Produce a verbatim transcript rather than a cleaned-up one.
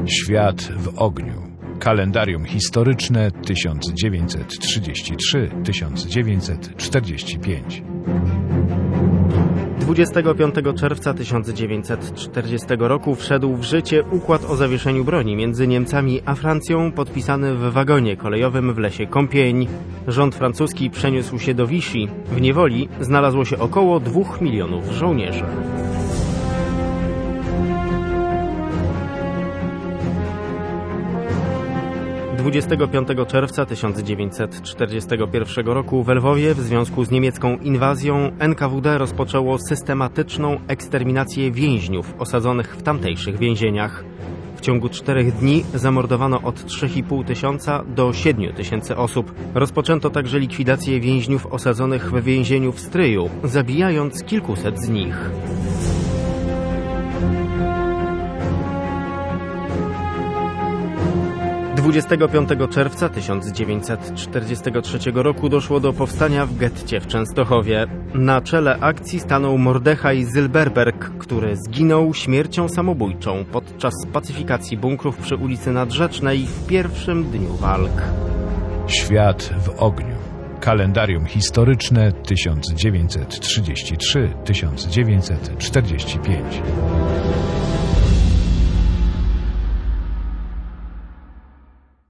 Świat w ogniu. Kalendarium historyczne tysiąc dziewięćset trzydzieści trzy do tysiąc dziewięćset czterdzieści pięć. dwudziestego piątego czerwca tysiąc dziewięćset czterdziestego roku wszedł w życie układ o zawieszeniu broni między Niemcami a Francją, podpisany w wagonie kolejowym w lesie Compiègne. Rząd francuski przeniósł się do Vichy. W niewoli znalazło się około dwóch milionów żołnierzy. dwudziestego piątego czerwca tysiąc dziewięćset czterdziestego pierwszego roku w Lwowie w związku z niemiecką inwazją N K W D rozpoczęło systematyczną eksterminację więźniów osadzonych w tamtejszych więzieniach. W ciągu czterech dni zamordowano od trzech i pół tysiąca do siedmiu tysięcy osób. Rozpoczęto także likwidację więźniów osadzonych w więzieniu w Stryju, zabijając kilkuset z nich. dwudziestego piątego czerwca tysiąc dziewięćset czterdziestego trzeciego roku doszło do powstania w getcie w Częstochowie. Na czele akcji stanął Mordechaj Zylberberg, który zginął śmiercią samobójczą podczas pacyfikacji bunkrów przy ulicy Nadrzecznej w pierwszym dniu walk. Świat w ogniu. Kalendarium historyczne tysiąc dziewięćset trzydzieści trzy do tysiąc dziewięćset czterdzieści pięć.